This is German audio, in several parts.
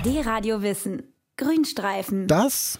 D-Radio Wissen. Grünstreifen. Das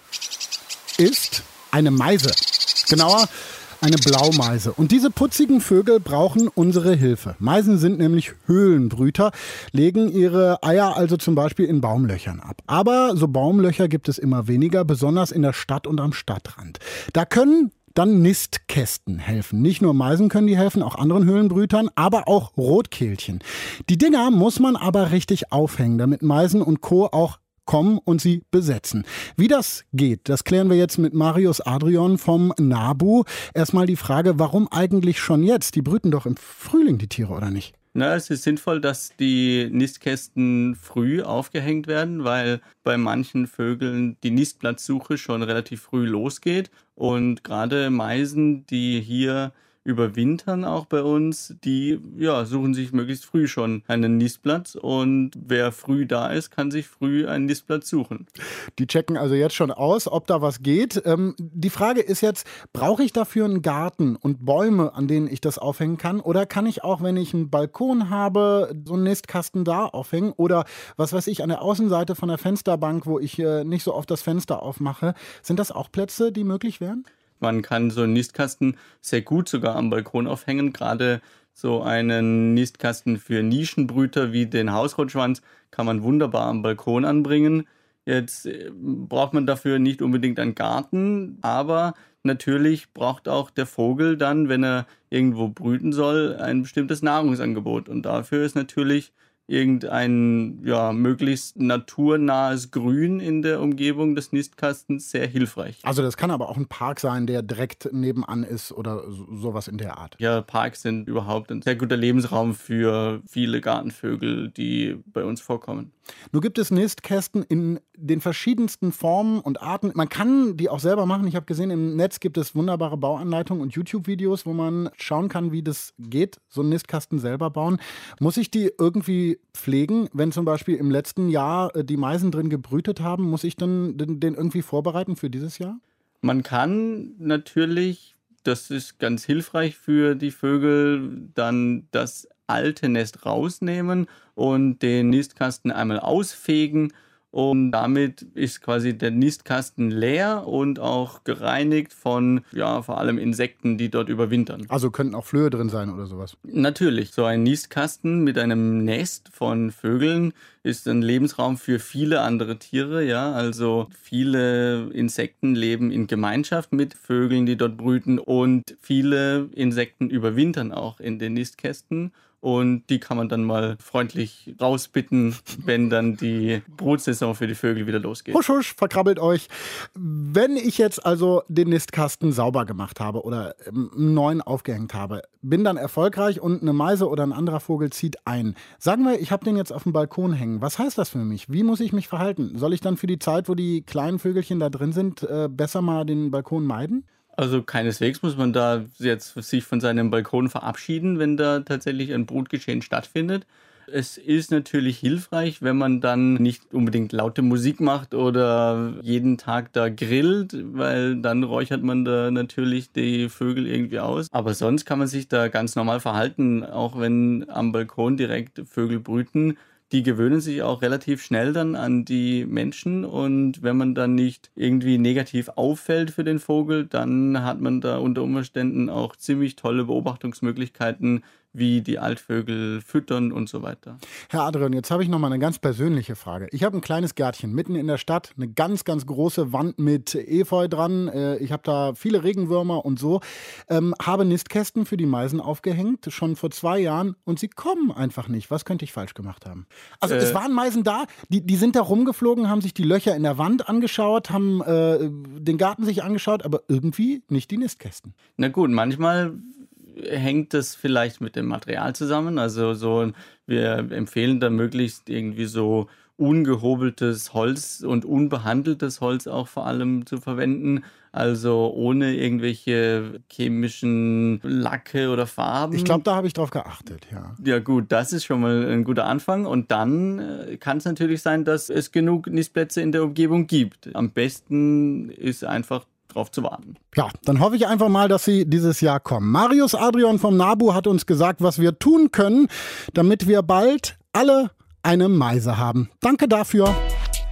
ist eine Meise. Genauer, eine Blaumeise. Und diese putzigen Vögel brauchen unsere Hilfe. Meisen sind nämlich Höhlenbrüter, legen ihre Eier also zum Beispiel in Baumlöchern ab. Aber so Baumlöcher gibt es immer weniger, besonders in der Stadt und am Stadtrand. Da können dann Nistkästen helfen. Nicht nur Meisen können die helfen, auch anderen Höhlenbrütern, aber auch Rotkehlchen. Die Dinger muss man aber richtig aufhängen, damit Meisen und Co. auch kommen und sie besetzen. Wie das geht, das klären wir jetzt mit Marius Adrian vom NABU. Erstmal die Frage, warum eigentlich schon jetzt? Die brüten doch im Frühling, die Tiere, oder nicht? Na, es ist sinnvoll, dass die Nistkästen früh aufgehängt werden, weil bei manchen Vögeln die Nistplatzsuche schon relativ früh losgeht. Und gerade Meisen, die hier überwintern auch bei uns, die suchen sich möglichst früh schon einen Nistplatz. Und wer früh da ist, kann sich früh einen Nistplatz suchen. Die checken also jetzt schon aus, ob da was geht. Die Frage ist jetzt, brauche ich dafür einen Garten und Bäume, an denen ich das aufhängen kann? Oder kann ich auch, wenn ich einen Balkon habe, so einen Nistkasten da aufhängen? Oder was weiß ich, an der Außenseite von der Fensterbank, wo ich nicht so oft das Fenster aufmache. Sind das auch Plätze, die möglich wären? Man kann so einen Nistkasten sehr gut sogar am Balkon aufhängen. Gerade so einen Nistkasten für Nischenbrüter wie den Hausrotschwanz kann man wunderbar am Balkon anbringen. Jetzt braucht man dafür nicht unbedingt einen Garten, aber natürlich braucht auch der Vogel dann, wenn er irgendwo brüten soll, ein bestimmtes Nahrungsangebot. Und dafür ist natürlich irgendein möglichst naturnahes Grün in der Umgebung des Nistkastens sehr hilfreich. Also das kann aber auch ein Park sein, der direkt nebenan ist oder sowas in der Art. Ja, Parks sind überhaupt ein sehr guter Lebensraum für viele Gartenvögel, die bei uns vorkommen. Nun gibt es Nistkästen in den verschiedensten Formen und Arten. Man kann die auch selber machen. Ich habe gesehen, im Netz gibt es wunderbare Bauanleitungen und YouTube-Videos, wo man schauen kann, wie das geht, so einen Nistkasten selber bauen. Muss ich die irgendwie pflegen? Wenn zum Beispiel im letzten Jahr die Meisen drin gebrütet haben, muss ich dann den irgendwie vorbereiten für dieses Jahr? Man kann natürlich, das ist ganz hilfreich für die Vögel, dann das alte Nest rausnehmen und den Nistkasten einmal ausfegen. Und damit ist quasi der Nistkasten leer und auch gereinigt von, vor allem Insekten, die dort überwintern. Also könnten auch Flöhe drin sein oder sowas? Natürlich. So ein Nistkasten mit einem Nest von Vögeln ist ein Lebensraum für viele andere Tiere. Ja, also viele Insekten leben in Gemeinschaft mit Vögeln, die dort brüten. Und viele Insekten überwintern auch in den Nistkästen. Und die kann man dann mal freundlich rausbitten, wenn dann die Brutsaison für die Vögel wieder losgeht. Husch, husch, verkrabbelt euch. Wenn ich jetzt also den Nistkasten sauber gemacht habe oder einen neuen aufgehängt habe, bin dann erfolgreich und eine Meise oder ein anderer Vogel zieht ein. Sagen wir, ich habe den jetzt auf dem Balkon hängen. Was heißt das für mich? Wie muss ich mich verhalten? Soll ich dann für die Zeit, wo die kleinen Vögelchen da drin sind, besser mal den Balkon meiden? Also keineswegs muss man da jetzt sich von seinem Balkon verabschieden, wenn da tatsächlich ein Brutgeschehen stattfindet. Es ist natürlich hilfreich, wenn man dann nicht unbedingt laute Musik macht oder jeden Tag da grillt, weil dann räuchert man da natürlich die Vögel irgendwie aus. Aber sonst kann man sich da ganz normal verhalten, auch wenn am Balkon direkt Vögel brüten. Die gewöhnen sich auch relativ schnell dann an die Menschen und wenn man dann nicht irgendwie negativ auffällt für den Vogel, dann hat man da unter Umständen auch ziemlich tolle Beobachtungsmöglichkeiten, wie die Altvögel füttern und so weiter. Herr Adrian, jetzt habe ich noch mal eine ganz persönliche Frage. Ich habe ein kleines Gärtchen mitten in der Stadt, eine ganz, ganz große Wand mit Efeu dran. Ich habe da viele Regenwürmer und so. Habe Nistkästen für die Meisen aufgehängt, schon vor 2 Jahren, und sie kommen einfach nicht. Was könnte ich falsch gemacht haben? Also es waren Meisen da, die sind da rumgeflogen, haben sich die Löcher in der Wand angeschaut, haben den Garten sich angeschaut, aber irgendwie nicht die Nistkästen. Na gut, manchmal hängt das vielleicht mit dem Material zusammen. Also wir empfehlen da möglichst irgendwie so ungehobeltes Holz und unbehandeltes Holz auch vor allem zu verwenden. Also ohne irgendwelche chemischen Lacke oder Farben. Ich glaube, da habe ich drauf geachtet, ja. Ja gut, das ist schon mal ein guter Anfang. Und dann kann es natürlich sein, dass es genug Nistplätze in der Umgebung gibt. Am besten ist einfach drauf zu warten. Ja, dann hoffe ich einfach mal, dass sie dieses Jahr kommen. Marius Adrian vom NABU hat uns gesagt, was wir tun können, damit wir bald alle eine Meise haben. Danke dafür.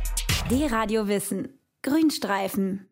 D-Radio Wissen. Grünstreifen.